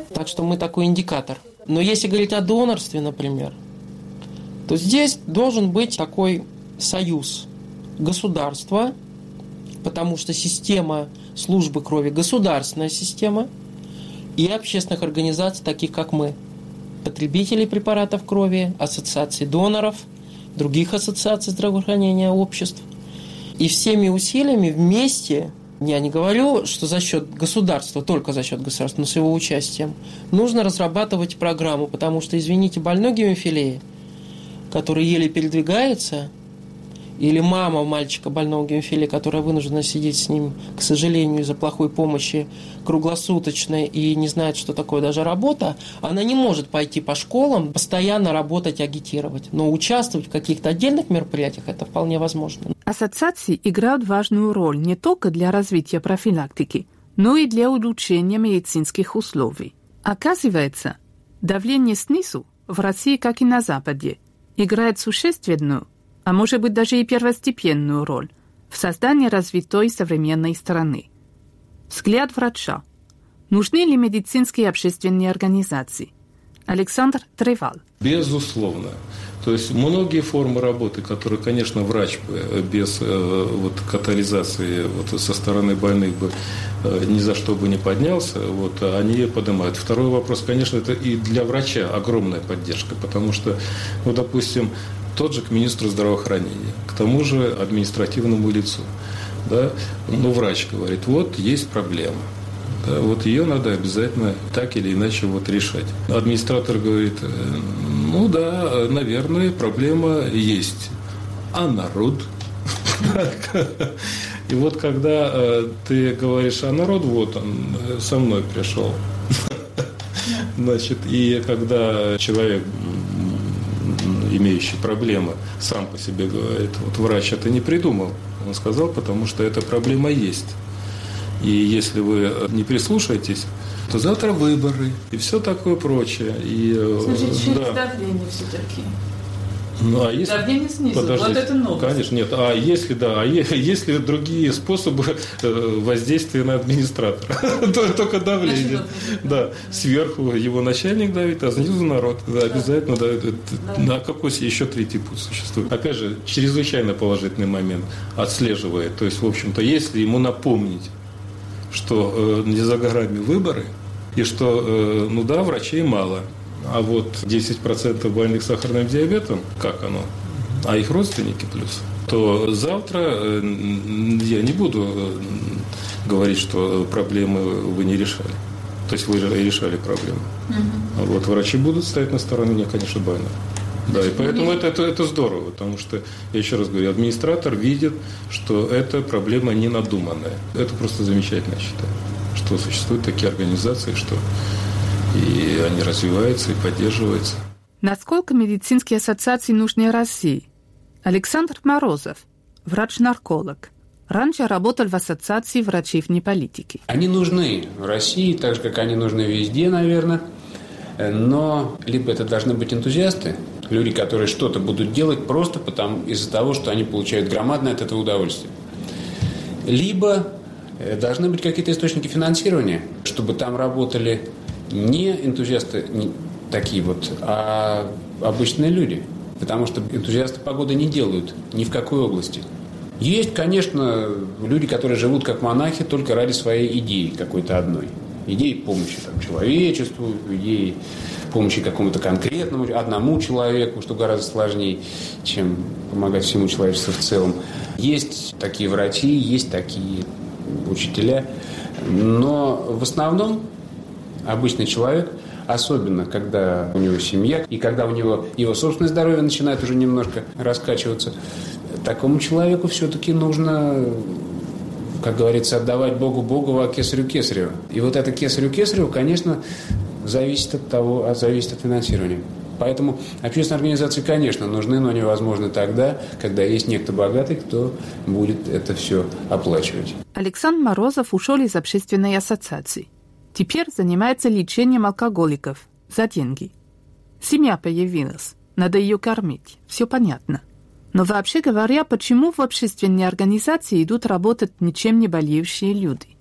Так что мы такой индикатор. Но если говорить о донорстве, например, то здесь должен быть такой союз государства, потому что система службы крови – государственная система, и общественных организаций, таких как мы, потребителей препаратов крови, ассоциаций доноров, других ассоциаций здравоохранения обществ. И всеми усилиями вместе, я не говорю, что за счет государства, только за счет государства, но с его участием, нужно разрабатывать программу, потому что, извините, больной гемофилией, который еле передвигается, или мама мальчика больного гемофилией, которая вынуждена сидеть с ним, к сожалению, из-за плохой помощи круглосуточной и не знает, что такое даже работа, она не может пойти по школам, постоянно работать, агитировать. Но участвовать в каких-то отдельных мероприятиях это вполне возможно. Ассоциации играют важную роль не только для развития профилактики, но и для улучшения медицинских условий. Оказывается, давление снизу в России, как и на Западе, играет существенную, а может быть даже и первостепенную роль в создании развитой современной страны. Взгляд врача. Нужны ли медицинские и общественные организации? Александр Тревал. Безусловно. То есть многие формы работы, которые, конечно, врач без вот, катализации вот, со стороны больных бы ни за что бы не поднялся, вот, они поднимают. Второй вопрос, конечно, это и для врача огромная поддержка, потому что, ну, допустим, тот же к министру здравоохранения, к тому же административному лицу. Да? Ну, врач говорит, вот есть проблема. Да, вот ее надо обязательно так или иначе вот решать. Администратор говорит, ну да, наверное, проблема есть. А народ? И вот когда ты говоришь, а народ вот он со мной пришел. Значит, и когда человек, имеющий проблемы, сам по себе говорит, вот врач это не придумал. Он сказал, потому что эта проблема есть. И если вы не прислушаетесь, то завтра выборы и все такое прочее. И, Значит, через да. давление все-таки. Ну, а если... Давление снизу, Подождите. вот это новость. Конечно, нет. А если, да, а есть ли другие способы воздействия на администратора? Только давление. Да, сверху его начальник давит, а снизу народ. Да, обязательно давит. На какой еще третий путь существует? Опять же, чрезвычайно положительный момент отслеживает. То есть, в общем-то, если ему напомнить, что не за горами выборы, и что, ну да, врачей мало, а вот десять процентов больных сахарным диабетом, как оно, а их родственники плюс, то завтра я не буду говорить, что проблемы вы не решали. То есть вы решали проблемы. Угу. А вот врачи будут стоять на стороне, конечно, больных. Да, и поэтому это, это, это здорово, потому что, я еще раз говорю, администратор видит, что эта проблема не надуманная. Это просто замечательно, я считаю, что существуют такие организации, что и они развиваются и поддерживаются. Насколько медицинские ассоциации нужны России? Александр Морозов, врач-нарколог. Раньше работал в Ассоциации врачей вне политики. Они нужны в России, так же, как они нужны везде, наверное. Но либо это должны быть энтузиасты, люди, которые что-то будут делать просто потому, из-за того, что они получают громадное от этого удовольствие. Либо должны быть какие-то источники финансирования, чтобы там работали не энтузиасты не такие вот, а обычные люди. Потому что энтузиасты погоды не делают ни в какой области. Есть, конечно, люди, которые живут как монахи только ради своей идеи какой-то одной. Идеи помощи там, человечеству, идеи помощи какому-то конкретному, одному человеку, что гораздо сложнее, чем помогать всему человечеству в целом. Есть такие врачи, есть такие учителя, но в основном обычный человек, особенно когда у него семья, и когда у него его собственное здоровье начинает уже немножко раскачиваться, такому человеку все-таки нужно, как говорится, отдавать Богу Богу, а кесарю кесарю. И вот это кесарю кесарю, конечно, зависит от того, зависит от финансирования. Поэтому общественные организации, конечно, нужны, но они возможны тогда, когда есть некто богатый, кто будет это все оплачивать. Александр Морозов ушел из общественной ассоциации. Теперь занимается лечением алкоголиков за деньги. Семья появилась, надо ее кормить, все понятно. Но вообще говоря, почему в общественные организации идут работать ничем не болеющие люди?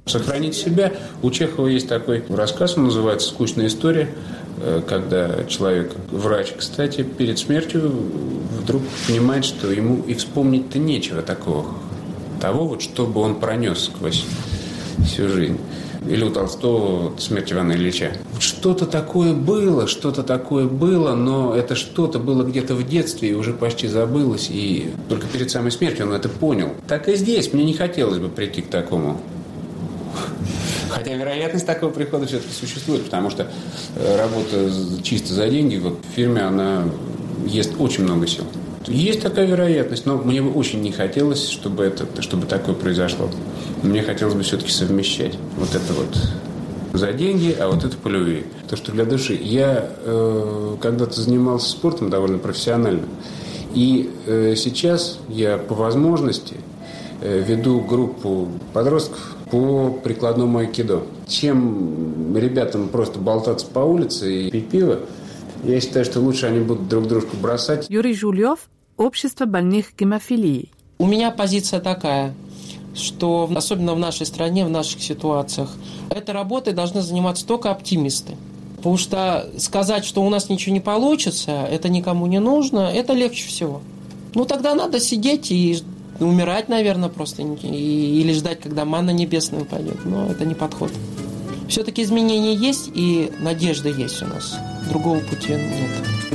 Сохранить себя. У Чехова есть такой рассказ, он называется «Скучная история», когда человек, врач, кстати, перед смертью вдруг понимает, что ему и вспомнить-то нечего такого, того вот, чтобы он пронес сквозь всю жизнь. Или у Толстого «Смерть Ивана Ильича». Что-то такое было, что-то такое было, но это что-то было где-то в детстве и уже почти забылось, и только перед самой смертью он это понял. Так и здесь. Мне не хотелось бы прийти к такому. Хотя вероятность такого прихода все-таки существует, потому что работа чисто за деньги вот, в фирме, она ест очень много сил. Есть такая вероятность, но мне бы очень не хотелось, чтобы, это, чтобы такое произошло. Мне хотелось бы все-таки совмещать вот это вот за деньги, а вот это по любви. То, что для души. Я э, когда-то занимался спортом довольно профессионально. И э, сейчас я по возможности э, веду группу подростков по прикладному айкидо. Чем ребятам просто болтаться по улице и пить пиво, я считаю, что лучше они будут друг дружку бросать. Юрий Жульев, Общество больных гемофилией. У меня позиция такая, что особенно в нашей стране, в наших ситуациях, этой работой должны заниматься только оптимисты. Потому что сказать, что у нас ничего не получится, это никому не нужно, это легче всего. Ну, тогда надо сидеть и умирать, наверное, просто, или ждать, когда манна небесная упадет. Но это не подход. Все-таки изменения есть и надежда есть у нас. Другого пути нет.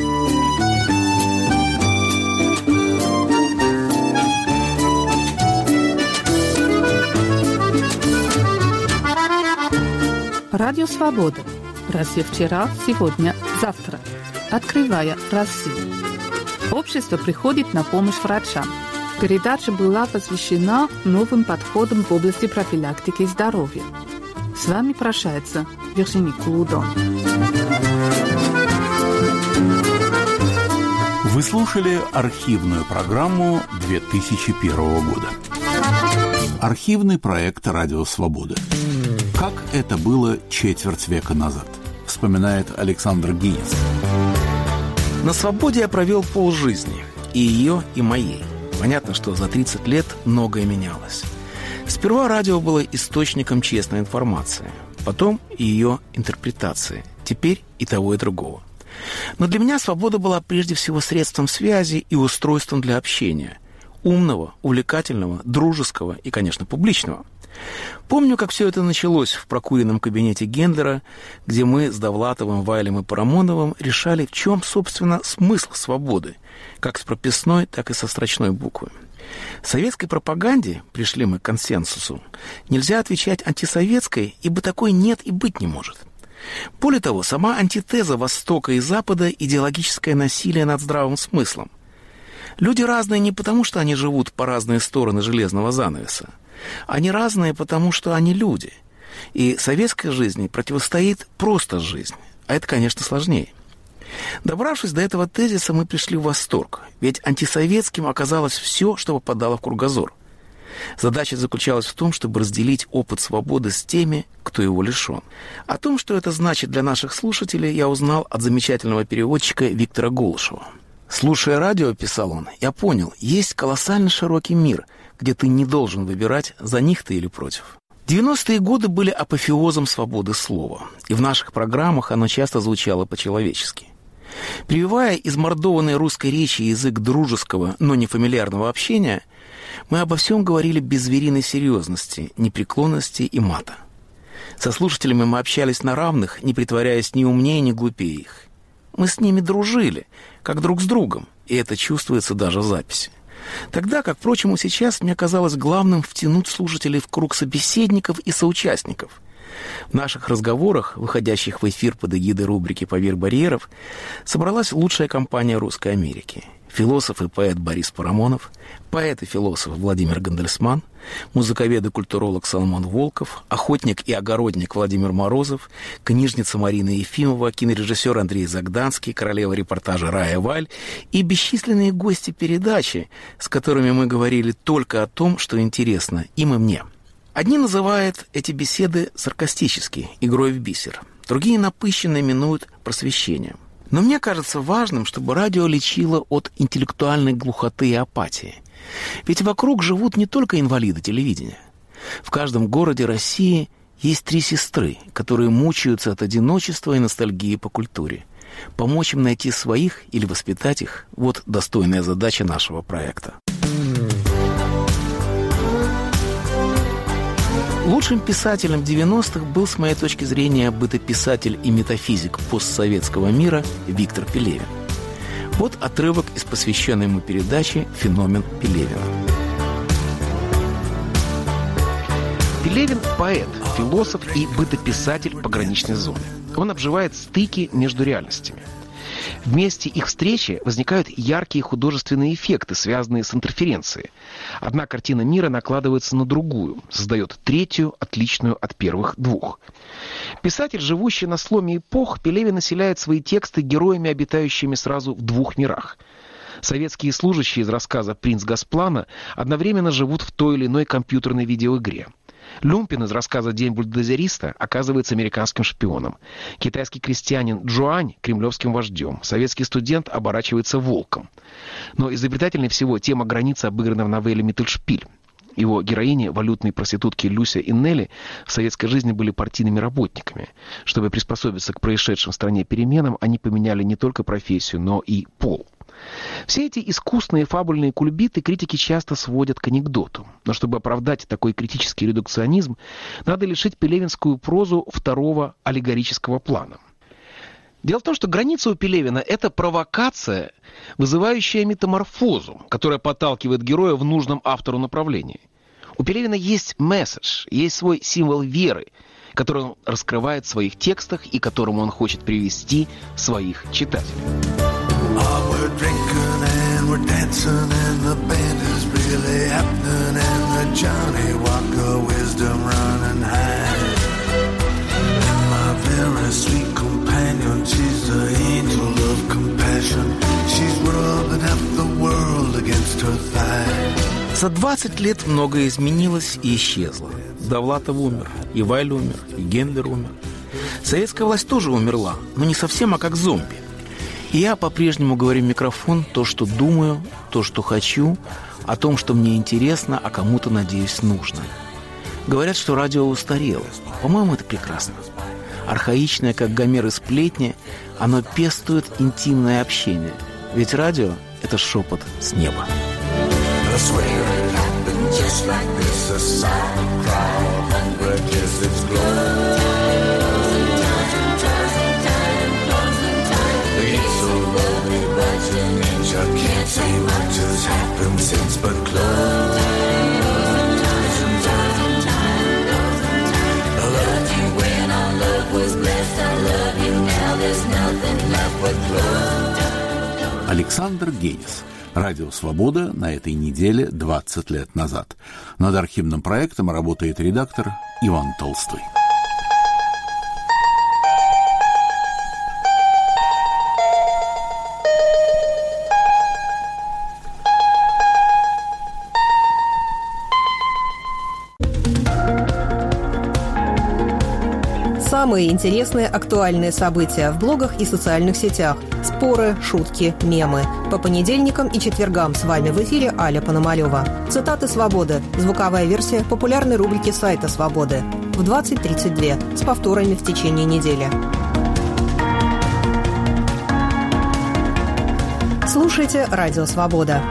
Радио «Свобода». Россия вчера, сегодня, завтра. Открывая Россию. Общество приходит на помощь врачам. Передача была посвящена новым подходам в области профилактики здоровья. С вами прощается Виржини Кулудон. Вы слушали архивную программу две тысячи первого года. Архивный проект «Радио Свобода». Как это было четверть века назад, вспоминает Александр Гинис. На свободе я провел полжизни, и ее, и моей. Понятно, что за тридцать лет многое менялось. Сперва радио было источником честной информации, потом ее интерпретации, теперь и того, и другого. Но для меня свобода была прежде всего средством связи и устройством для общения. Умного, увлекательного, дружеского и, конечно, публичного. Помню, как все это началось в прокуренном кабинете Гендлера, где мы с Довлатовым, Вайлем и Парамоновым решали, в чем, собственно, смысл свободы, как с прописной, так и со строчной буквы. В советской пропаганде, пришли мы к консенсусу, нельзя отвечать антисоветской, ибо такой нет и быть не может. Более того, сама антитеза Востока и Запада – идеологическое насилие над здравым смыслом. Люди разные не потому, что они живут по разные стороны железного занавеса. Они разные, потому что они люди. И советской жизни противостоит просто жизнь. А это, конечно, сложнее. Добравшись до этого тезиса, мы пришли в восторг. Ведь антисоветским оказалось все, что попадало в кругозор. Задача заключалась в том, чтобы разделить опыт свободы с теми, кто его лишен. О том, что это значит для наших слушателей, я узнал от замечательного переводчика Виктора Голышева. «Слушая радио, — писал он, — я понял, есть колоссально широкий мир, где ты не должен выбирать, за них ты или против». девяностые годы были апофеозом свободы слова, и в наших программах оно часто звучало по-человечески. Прививая измордованной русской речи язык дружеского, но не фамильярного общения, мы обо всем говорили без звериной серьезности, непреклонности и мата. Со слушателями мы общались на равных, не притворяясь ни умнее, ни глупее их. Мы с ними дружили, как друг с другом, и это чувствуется даже в записи. Тогда, как, впрочем, и сейчас, мне казалось главным втянуть слушателей в круг собеседников и соучастников. В наших разговорах, выходящих в эфир под эгидой рубрики «Поверх барьеров», собралась лучшая компания Русской Америки. Философ и поэт Борис Парамонов, поэт и философ Владимир Гандельсман, музыковед и культуролог Соломон Волков, охотник и огородник Владимир Морозов, книжница Марина Ефимова, кинорежиссер Андрей Загданский, королева репортажа Рая Валь и бесчисленные гости передачи, с которыми мы говорили только о том, что интересно им и мне. Одни называют эти беседы саркастически, игрой в бисер, другие напыщенно именуют просвещением. Но мне кажется важным, чтобы радио лечило от интеллектуальной глухоты и апатии. Ведь вокруг живут не только инвалиды телевидения. В каждом городе России есть три сестры, которые мучаются от одиночества и ностальгии по культуре. Помочь им найти своих или воспитать их – вот достойная задача нашего проекта. Лучшим писателем девяностых был, с моей точки зрения, бытописатель и метафизик постсоветского мира Виктор Пелевин. Вот отрывок из посвященной ему передачи «Феномен Пелевина». Пелевин – поэт, философ и бытописатель пограничной зоны. Он обживает стыки между реальностями. В месте их встречи возникают яркие художественные эффекты, связанные с интерференцией. Одна картина мира накладывается на другую, создает третью, отличную от первых двух. Писатель, живущий на сломе эпох, Пелевин населяет свои тексты героями, обитающими сразу в двух мирах. Советские служащие из рассказа «Принц Госплана» одновременно живут в той или иной компьютерной видеоигре. Люмпин из рассказа «День бульдозериста» оказывается американским шпионом. Китайский крестьянин Джуань – кремлевским вождем. Советский студент оборачивается волком. Но изобретательнее всего тема границы обыграна в новелле «Миттельшпиль». Его героини, валютные проститутки Люся и Нелли, в советской жизни были партийными работниками. Чтобы приспособиться к происшедшим в стране переменам, они поменяли не только профессию, но и пол. Все эти искусные фабульные кульбиты критики часто сводят к анекдоту. Но чтобы оправдать такой критический редукционизм, надо лишить пелевинскую прозу второго аллегорического плана. Дело в том, что граница у Пелевина – это провокация, вызывающая метаморфозу, которая подталкивает героя в нужном автору направлении. У Пелевина есть месседж, есть свой символ веры, который он раскрывает в своих текстах и которому он хочет привести своих читателей. Oh, we're drinking and we're dancing and the band is really happening and the Johnny Walker wisdom running high. And my very sweet companion, she's the angel of compassion. She's rubbing half the world against her thigh. За двадцать лет многое изменилось и исчезло. Довлатов умер, и Вайль умер, и Гендлер умер. Советская власть тоже умерла, но не совсем, а как зомби. И я по-прежнему говорю в микрофон то, что думаю, то, что хочу, о том, что мне интересно, а кому-то, надеюсь, нужно. Говорят, что радио устарело. По-моему, это прекрасно. Архаичное, как Гомер и сплетни, оно пестует интимное общение. Ведь радио – это шепот с неба. I can't say much has happened since but close. I loved you when our love was blessed. I love you now, there's nothing left but close. Александр Генис. Радио «Свобода» на этой неделе двадцать лет назад. Над архивным проектом работает редактор Иван Толстой. Самые интересные актуальные события в блогах и социальных сетях. Споры, шутки, мемы. По понедельникам и четвергам с вами в эфире Аля Пономарёва. Цитаты «Свободы». Звуковая версия популярной рубрики сайта «Свободы». В двадцать тридцать два с повторами в течение недели. Слушайте «Радио Свобода».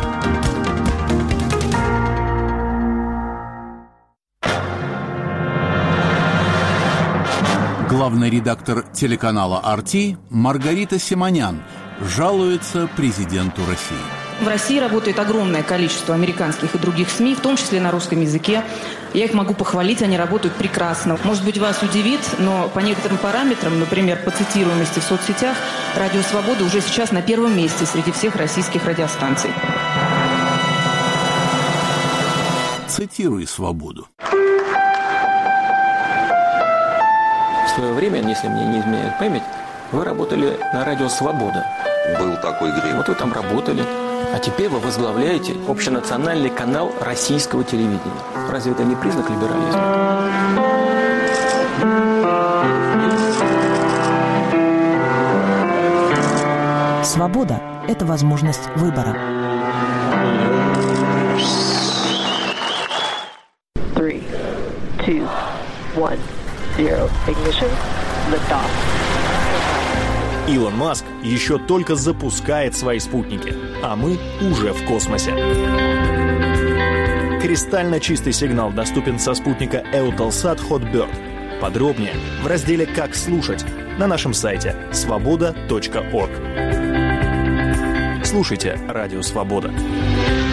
Главный редактор телеканала ар ти Маргарита Симонян жалуется президенту России. В России работает огромное количество американских и других СМИ, в том числе на русском языке. Я их могу похвалить, они работают прекрасно. Может быть, вас удивит, но по некоторым параметрам, например, по цитируемости в соцсетях, «Радио Свобода» уже сейчас на первом месте среди всех российских радиостанций. Цитируй «Свободу». В свое время, если мне не изменяет память, вы работали на радио «Свобода». Был такой грех. Вот вы там работали. А теперь вы возглавляете общенациональный канал российского телевидения. Разве это не признак либерализма? Свобода – это возможность выбора. Three, two, one, zero. Ignition. Liftoff. Илон Маск еще только запускает свои спутники, а мы уже в космосе. Кристально чистый сигнал доступен со спутника Eutelsat Hotbird. Подробнее в разделе «Как слушать» на нашем сайте свобода точка орг. Слушайте Радио Свобода.